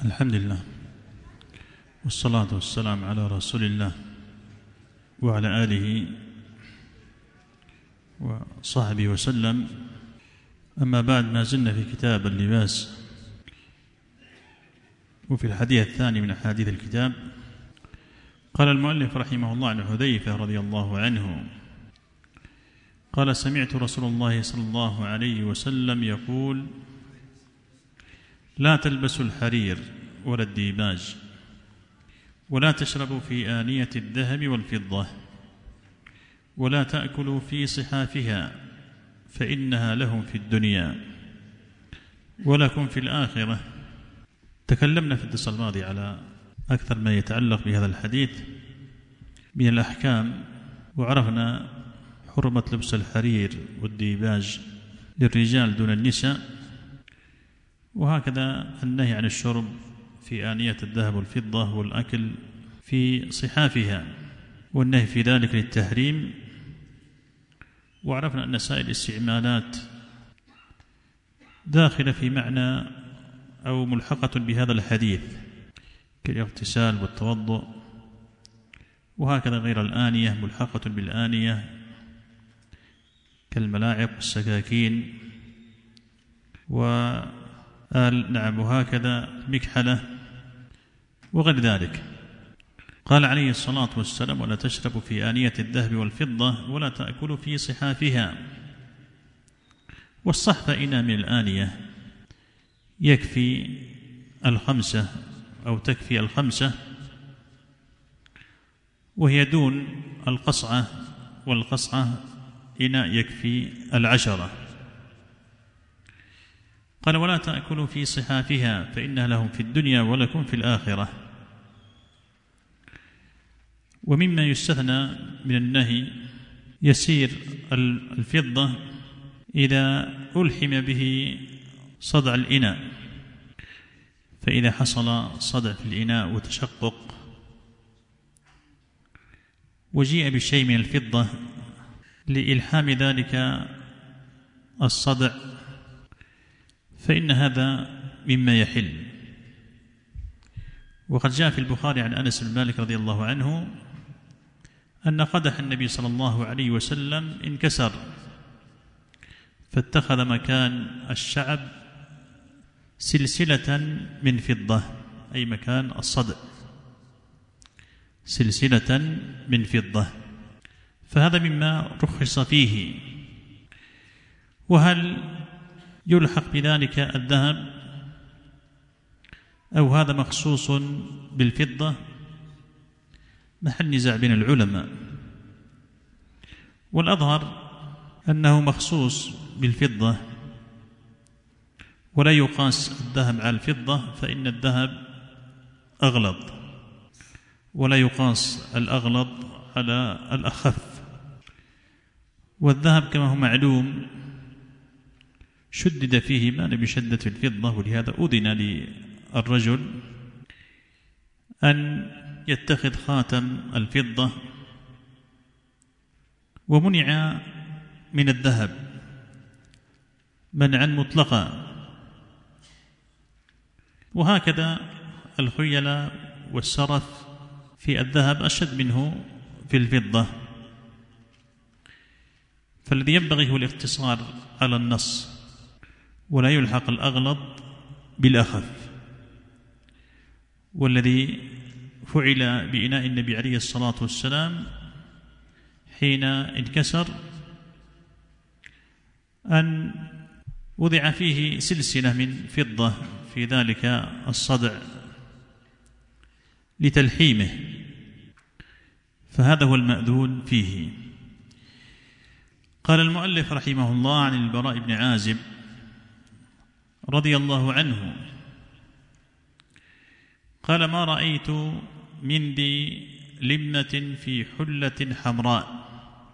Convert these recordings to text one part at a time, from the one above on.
الحمد لله والصلاة والسلام على رسول الله وعلى آله وصحبه وسلم. أما بعد، ما زلنا في كتاب اللباس، وفي الحديث الثاني من أحاديث الكتاب. قال المؤلف رحمه الله عن حذيفة رضي الله عنه قال: سمعت رسول الله صلى الله عليه وسلم يقول: لا تلبسوا الحرير ولا الديباج، ولا تشربوا في آنية الذهب والفضة، ولا تأكلوا في صحافها، فإنها لهم في الدنيا ولكم في الآخرة. تكلمنا في الدرس الماضي على أكثر ما يتعلق بهذا الحديث من الأحكام، وعرفنا حرمة لبس الحرير والديباج للرجال دون النساء، وهكذا النهي عن الشرب في آنية الذهب والفضة والأكل في صحافها، والنهي في ذلك للتحريم. وعرفنا أن سائر الاستعمالات داخلة في معنى أو ملحقة بهذا الحديث كالاغتسال والتوضؤ، وهكذا غير الآنية ملحقة بالآنية كالملاعق والسكاكين وهكذا مكحلة وغير ذلك. قال عليه الصلاة والسلام: ولا تشربوا في آنية الذهب والفضة، ولا تأكلوا في صحافها. والصحف إناء من الآنية يكفي الخمسة أو تكفي الخمسة، وهي دون القصعة، والقصعة إناء يكفي 10. قال: ولا تأكلوا في صحافها، فإنها لهم في الدنيا ولكم في الآخرة. ومما يستثنى من النهي يسير الفضة إذا ألحم به صدع الإناء، فإذا حصل صدع في الإناء وتشقق وجيء بشيء من الفضة لإلحام ذلك الصدع، فإن هذا مما يحل. وقد جاء في البخاري عن أنس بن مالك رضي الله عنه أن قدح النبي صلى الله عليه وسلم انكسر، فاتخذ مكان الشعب سلسلة من فضة، أي مكان الصدع سلسلة من فضة، فهذا مما رخص فيه. وهل يلحق بذلك الذهب أو هذا مخصوص بالفضة؟ محل نزاع بين العلماء، والأظهر أنه مخصوص بالفضة، ولا يقاس الذهب على الفضة، فإن الذهب أغلظ، ولا يقاس الأغلظ على الأخف. والذهب كما هو معلوم شدد فيه ما بشدة الفضة، ولهذا أذن للرجل أن يتخذ خاتم الفضة، ومنع من الذهب منعا مطلقا. وهكذا الخيل والسرف في الذهب أشد منه في الفضة، فالذي ينبغي هو الاقتصار على النص، ولا يلحق الأغلظ بالأخف. والذي فعل بإناء النبي عليه الصلاة والسلام حين انكسر أن وضع فيه سلسلة من فضة في ذلك الصدع لتلحيمه، فهذا هو المأذون فيه. قال المؤلف رحمه الله عن البراء بن عازب رضي الله عنه قال: ما رأيت من ذي لمة في حلة حمراء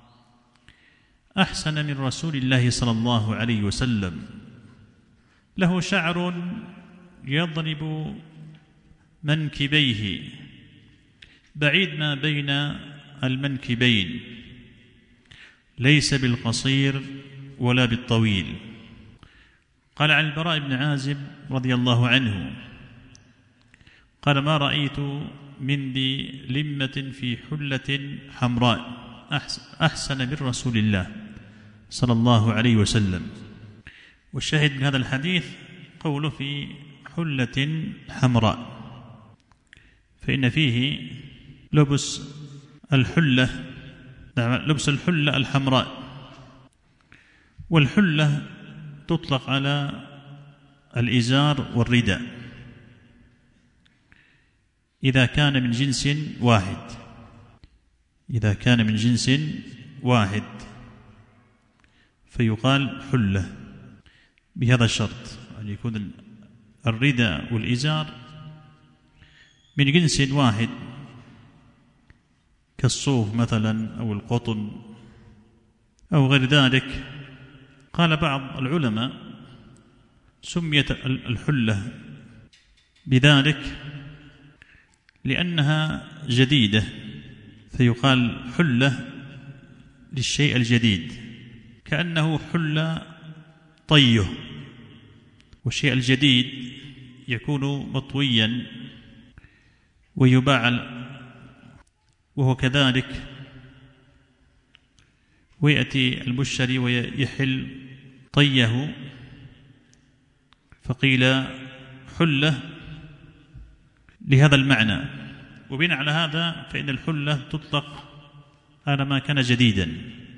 أحسن من رسول الله صلى الله عليه وسلم، له شعر يضرب منكبيه بعيد ما بين المنكبين، ليس بالقصير ولا بالطويل. قال عن البراء بن عازب رضي الله عنه قال: ما رأيت من ذي لمة في حلة حمراء أحسن من رسول الله صلى الله عليه وسلم. والشاهد من هذا الحديث قوله في حلة حمراء، فإن فيه لبس الحلة الحمراء. والحلة تطلق على الإزار والرداء إذا كان من جنس واحد فيقال حلة بهذا الشرط، أن يكون الرداء والإزار من جنس واحد كالصوف مثلا أو القطن أو غير ذلك. قال بعض العلماء: سميت الحلة بذلك لأنها جديدة، فيقال حلة للشيء الجديد، كأنه حل طيه، والشيء الجديد يكون مطويا ويباع وهو كذلك، ويأتي المشتري ويحل طيه، فقيل حلة لهذا المعنى. وبناء على هذا فإن الحلة تطلق على ما كان جديدا،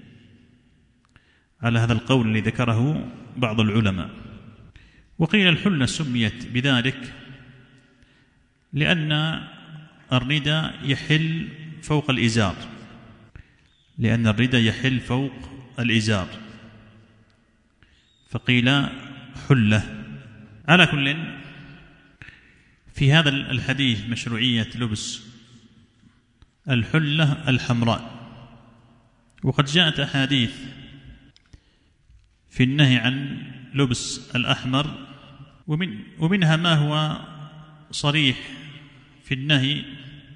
على هذا القول الذي ذكره بعض العلماء. وقيل الحلة سميت بذلك لأن الرداء يحل فوق الإزار، فقيل حلة. على كل، في هذا الحديث مشروعية لبس الحلة الحمراء، وقد جاءت أحاديث في النهي عن لبس الأحمر، ومنها ما هو صريح في النهي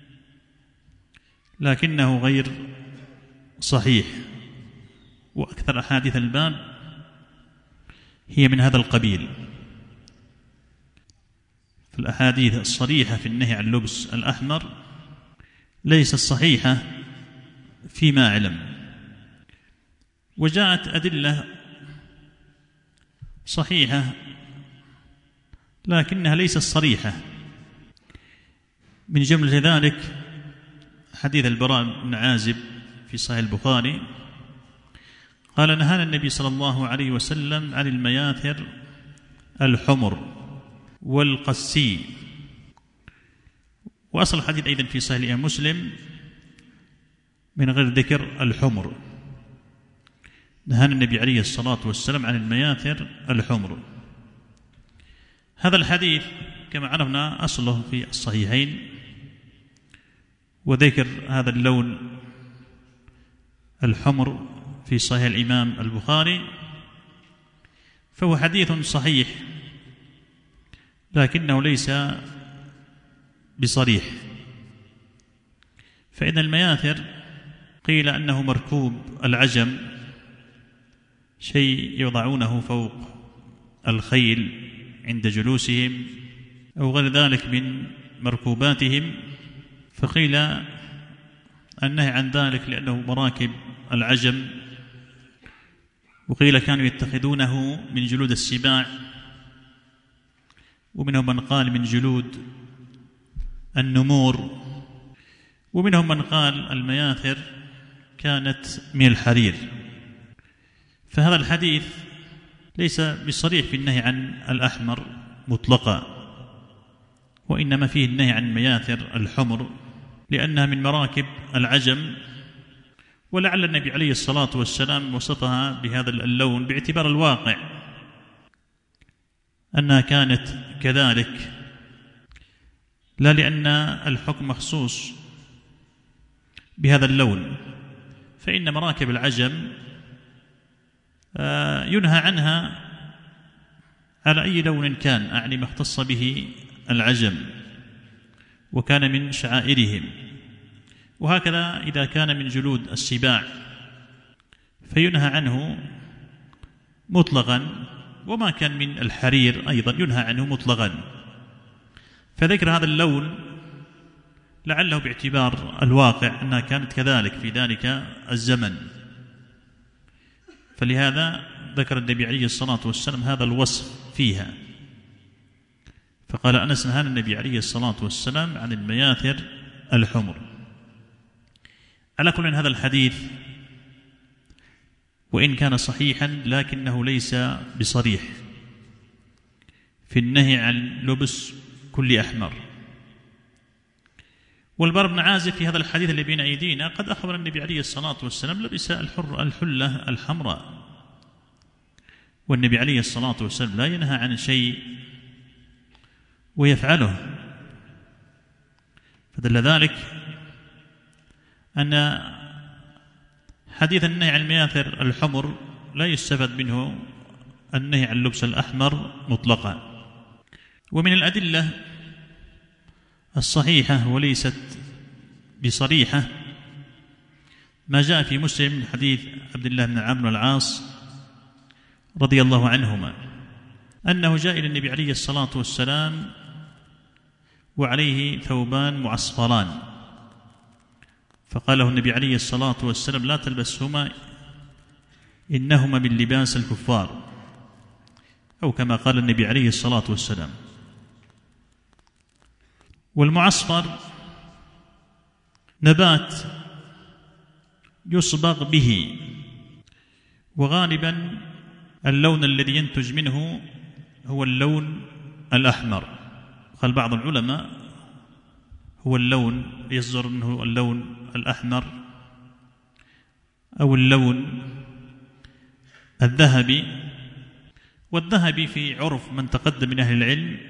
لكنه غير صحيح، وأكثر أحاديث الباب هي من هذا القبيل. فالأحاديث الصريحة في النهي عن لبس الأحمر ليست صحيحة فيما أعلم، وجاءت أدلة صحيحة لكنها ليست صريحة. من جملة ذلك حديث البراء بن عازب في صحيح البخاري قال: نهانا النبي صلى الله عليه وسلم عن المياثر الحمر والقسي. وأصل الحديث أيضا في صحيح الإمام مسلم من غير ذكر الحمر. نهانا النبي عليه الصلاة والسلام عن المياثر الحمر. هذا الحديث كما عرفنا أصله في الصحيحين، وذكر هذا اللون الحمر في صحيح الإمام البخاري، فهو حديث صحيح لكنه ليس بصريح. فإن المياثر قيل أنه مركوب العجم، شيء يضعونه فوق الخيل عند جلوسهم أو غير ذلك من مركوباتهم، فقيل النهي عن ذلك لأنه مراكب العجم. وقيل كانوا يتخذونه من جلود السباع، ومنهم من قال من جلود النمور، ومنهم من قال المياثر كانت من الحرير. فهذا الحديث ليس بصريح في النهي عن الأحمر مطلقا، وإنما فيه النهي عن مياثر الحمر لأنها من مراكب العجم، ولعل النبي عليه الصلاة والسلام وصفها بهذا اللون باعتبار الواقع أنها كانت كذلك، لا لأن الحكم مخصوص بهذا اللون. فإن مراكب العجم ينهى عنها على أي لون كان، أعني ما اختص به العجم وكان من شعائرهم. وهكذا إذا كان من جلود السباع فينهى عنه مطلقا، وما كان من الحرير أيضا ينهى عنه مطلقا. فذكر هذا اللون لعله باعتبار الواقع أنها كانت كذلك في ذلك الزمن، فلهذا ذكر النبي عليه الصلاة والسلام هذا الوصف فيها. فقال أنس: نهانا النبي عليه الصلاة والسلام عن المياثر الحمر. على كل هذا الحديث وإن كان صحيحا لكنه ليس بصريح في النهي عن لبس كل أحمر. والبراء بن عازب في هذا الحديث الذي بين أيدينا قد أخبر النبي عليه الصلاة والسلام لبس الحلة الحمراء، والنبي عليه الصلاة والسلام لا ينهى عن شيء ويفعله، فدل ذلك أن حديث النهي عن المياثر الحمر لا يستفاد منه النهي عن لبس الأحمر مطلقا. ومن الأدلة الصحيحة وليست بصريحة ما جاء في مسلم من حديث عبد الله بن عمرو بن العاص رضي الله عنهما أنه جاء إلى النبي عليه الصلاة والسلام وعليه ثوبان معصفران، فقال له النبي عليه الصلاة والسلام: لا تلبسهما إنهما من لباس الكفار، أو كما قال النبي عليه الصلاة والسلام. والمعصفر نبات يصبغ به، وغالبا اللون الذي ينتج منه هو اللون الأحمر. قال بعض العلماء هو اللون يصدر منه اللون الأحمر أو اللون الذهبي. والذهبي في عرف من تقدم من أهل العلم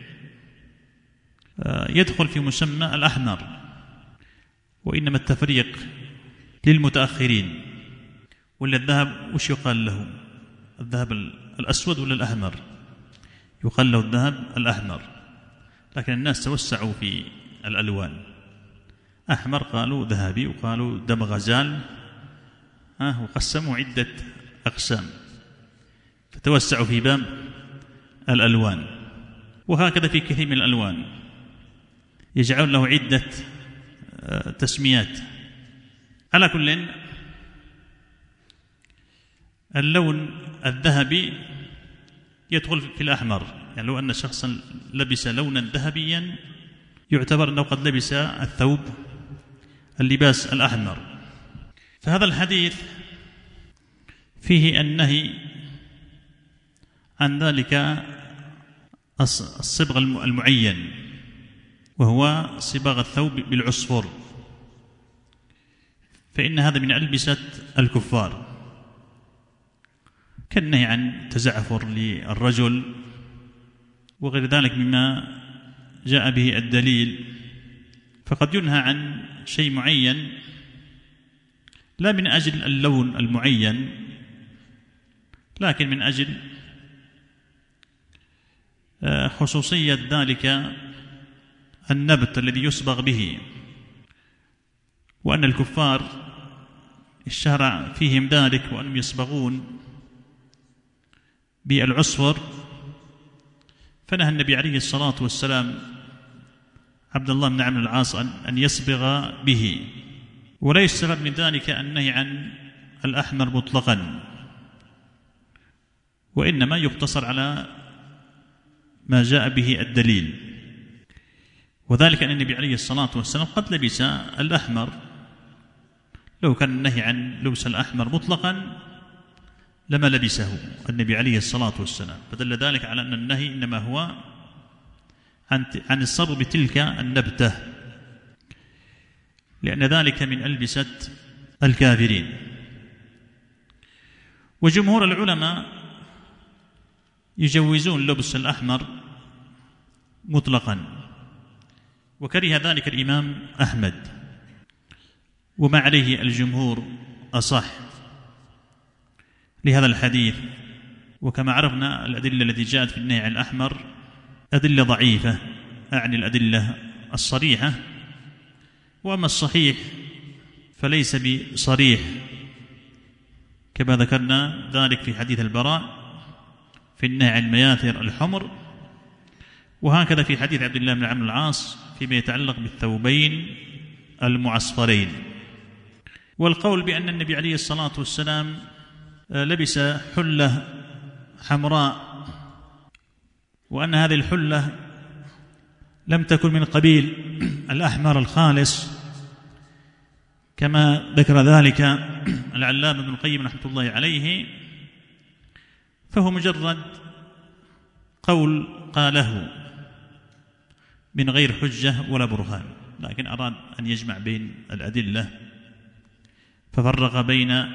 يدخل في مسمى الأحمر، وإنما التفريق للمتأخرين. ولا الذهب وش يقال له؟ الذهب الأسود ولا الأحمر؟ يقال له الذهب الأحمر، لكن الناس توسعوا في الألوان. أحمر قالوا ذهبي، وقالوا دم غزال، وقسموا عدة أقسام، فتوسعوا في باب الألوان. وهكذا في كثير من الألوان يجعلون له عدة تسميات. على كل اللون الذهبي يدخل في الأحمر، يعني لو أن شخصا لبس لونا ذهبيا يعتبر أنه قد لبس الثوب اللباس الأحمر. فهذا الحديث فيه النهي عن ذلك الصبغ المعين، وهو صباغ الثوب بالعصفر، فإن هذا من ألبسة الكفار، كالنهي عن تزعفر للرجل وغير ذلك مما جاء به الدليل. فقد ينهى عن شيء معين لا من أجل اللون المعين، لكن من أجل خصوصية ذلك النبت الذي يصبغ به، وأن الكفار اشتهر فيهم ذلك وأنهم يصبغون بالعصفر، فنهى النبي عليه الصلاة والسلام عبد الله بن عمرو بن العاص أن يصبغ به. ولا يستفاد من ذلك النهي عن الأحمر مطلقا، وإنما يقتصر على ما جاء به الدليل، وذلك أن النبي عليه الصلاة والسلام قد لبس الأحمر. لو كان النهي عن لبس الأحمر مطلقا لما لبسه النبي عليه الصلاة والسلام، فدل ذلك على أن النهي إنما هو عن الصبغ بتلك النبتة، لأن ذلك من ألبسة الكافرين. وجمهور العلماء يجوزون لبس الأحمر مطلقا، وكره ذلك الإمام أحمد، وما عليه الجمهور أصح لهذا الحديث. وكما عرفنا الأدلة التي جاءت في النهي عن الأحمر أدلة ضعيفة، أعني الأدلة الصريحة، وأما الصحيح فليس بصريح، كما ذكرنا ذلك في حديث البراء في النهي عن المياثر الحمر. وهكذا في حديث عبد الله بن عمرو العاص فيما يتعلق بالثوبين المعصفرين. والقول بأن النبي عليه الصلاة والسلام لبس حلة حمراء وأن هذه الحلة لم تكن من قبيل الأحمر الخالص كما ذكر ذلك العلامة ابن القيم رحمة الله عليه، فهو مجرد قول قاله من غير حجة ولا برهان، لكن أراد أن يجمع بين الأدلة ففرق بين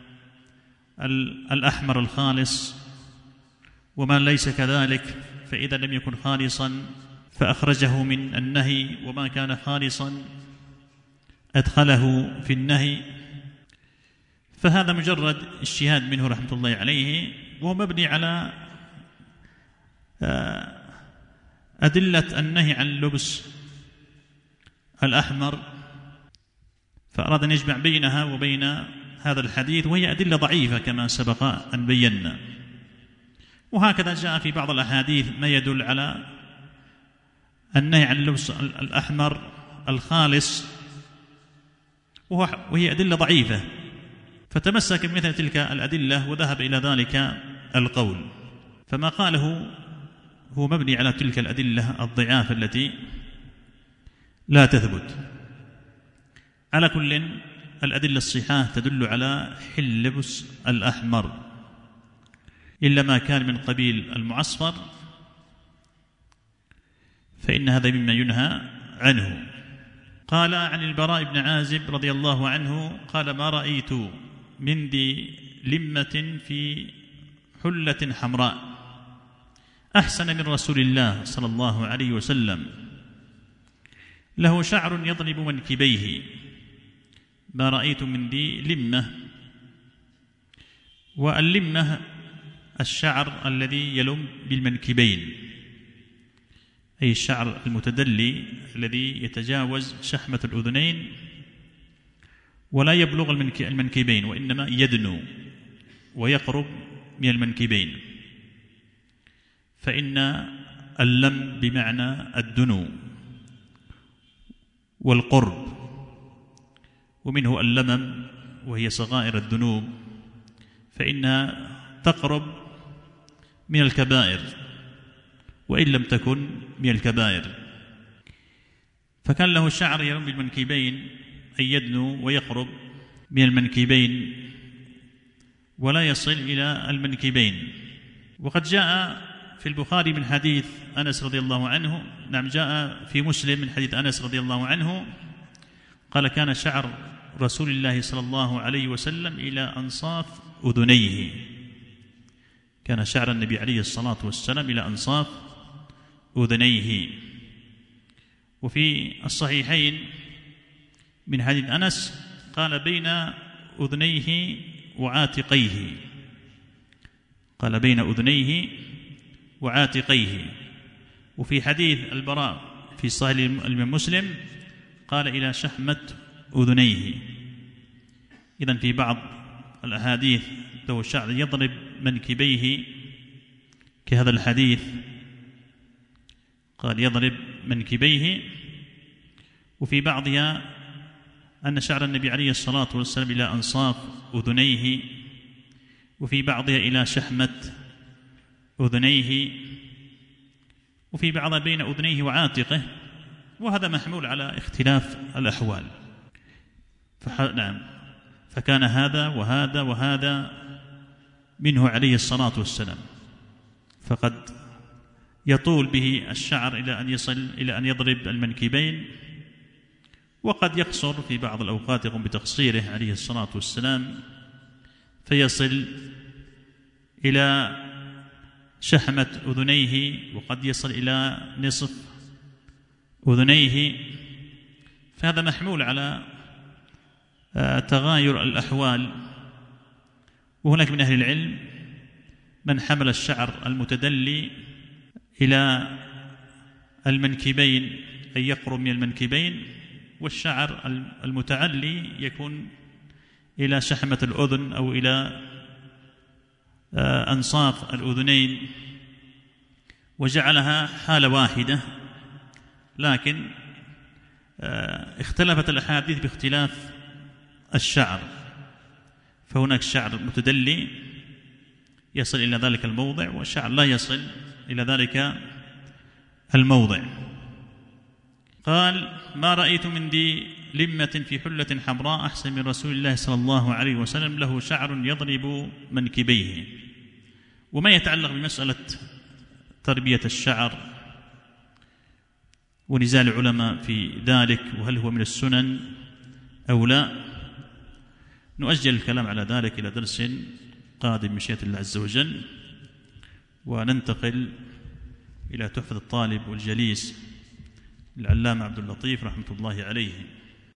الأحمر الخالص وما ليس كذلك، فإذا لم يكن خالصا فأخرجه من النهي، وما كان خالصا أدخله في النهي. فهذا مجرد اجتهاد منه رحمة الله عليه، وهو مبني على أدلة النهي عن لبس الأحمر، فأراد أن يجمع بينها وبين هذا الحديث، وهي أدلة ضعيفة كما سبق أن بينا. وهكذا جاء في بعض الأحاديث ما يدل على النهي عن لبس الأحمر الخالص، وهي أدلة ضعيفة، فتمسك بمثل تلك الأدلة وذهب إلى ذلك القول. فما قاله هو مبني على تلك الأدلة الضعاف التي لا تثبت. على كل الأدلة الصحاح تدل على حل لبس الأحمر إلا ما كان من قبيل المعصفر، فإن هذا مما ينهى عنه. قال عن البراء بن عازب رضي الله عنه قال: ما رأيت من ذي لمة في حلة حمراء أحسن من رسول الله صلى الله عليه وسلم، له شعر يضرب منكبيه. ما رأيت من ذي لمة، واللمة الشعر الذي يلم بالمنكبين، أي الشعر المتدلي الذي يتجاوز شحمة الأذنين ولا يبلغ المنكبين، وإنما يدنو ويقرب من المنكبين، فإن اللم بمعنى الدنو والقرب، ومنه اللمم وهي صغائر الذنوب، فإنها تقرب من الكبائر وإن لم تكن من الكبائر. فكان له شعر يلم بالمنكبين، أي يدنو ويقرب من المنكبين ولا يصل إلى المنكبين. وقد جاء في البخاري من حديث أنس رضي الله عنه، نعم جاء في مسلم من حديث أنس رضي الله عنه قال: كان شعر رسول الله صلى الله عليه وسلم إلى أنصاف أذنيه. كان شعر النبي عليه الصلاة والسلام إلى أنصاف أذنيه. وفي الصحيحين من حديث أنس قال: بين أذنيه وعاتقيه، قال بين أذنيه وعاتقيه. وفي حديث البراء في صحيح الإمام مسلم قال: إلى شحمة أذنيه. إذن في بعض الأحاديث له الشعر يضرب منكبيه كهذا الحديث، قال يضرب منكبيه. وفي بعضها أن شعر النبي عليه الصلاة والسلام إلى أنصاف أذنيه، وفي بعضها إلى شحمة أذنيه، وفي بعضها بين أذنيه وعاتقه، وهذا محمول على اختلاف الأحوال. نعم، فكان هذا وهذا وهذا منه عليه الصلاة والسلام، فقد يطول به الشعر إلى أن يصل إلى أن يضرب المنكبين، وقد يقصر في بعض الأوقات يقوم بتقصيره عليه الصلاة والسلام فيصل إلى شحمة أذنيه، وقد يصل إلى نصف أذنيه. فهذا محمول على تغاير الأحوال. وهناك من أهل العلم من حمل الشعر المتدلي إلى المنكبين، أي يقرب من المنكبين، والشعر المتعلي يكون إلى شحمة الأذن أو إلى أنصاف الأذنين. وجعلها حالة واحدة، لكن اختلفت الأحاديث باختلاف الشعر، فهناك شعر متدلي يصل إلى ذلك الموضع، والشعر لا يصل إلى ذلك الموضع. قال: ما رأيت من ذي لمة في حلة حمراء أحسن من رسول الله صلى الله عليه وسلم، له شعر يضرب منكبيه. وما يتعلق بمسألة تربية الشعر ونزاع العلماء في ذلك، وهل هو من السنن أو لا، نؤجل الكلام على ذلك إلى درس قادم مشيئة الله عز وجل، وننتقل إلى تحفة الطالب والجليس العلامة عبد اللطيف رحمة الله عليه.